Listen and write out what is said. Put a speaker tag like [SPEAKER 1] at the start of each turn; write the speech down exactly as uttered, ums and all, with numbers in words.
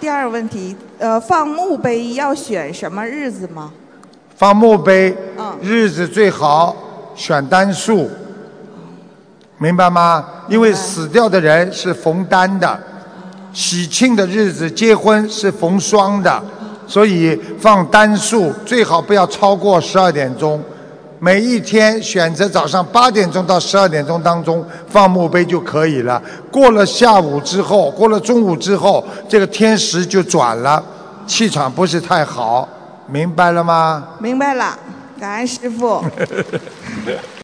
[SPEAKER 1] 第二个问题，呃，放墓碑要选什么日子吗？
[SPEAKER 2] 放墓碑，
[SPEAKER 1] 嗯，
[SPEAKER 2] 日子最好选单数，明白吗？因为死掉的人是逢单的，喜庆的日子结婚是逢双的，所以放单数最好不要超过十二点钟。每一天选择早上八点钟到十二点钟当中放墓碑就可以了。过了下午之后，过了中午之后，这个天时就转了，气场不是太好，明白了吗？
[SPEAKER 1] 明白了，感恩师父。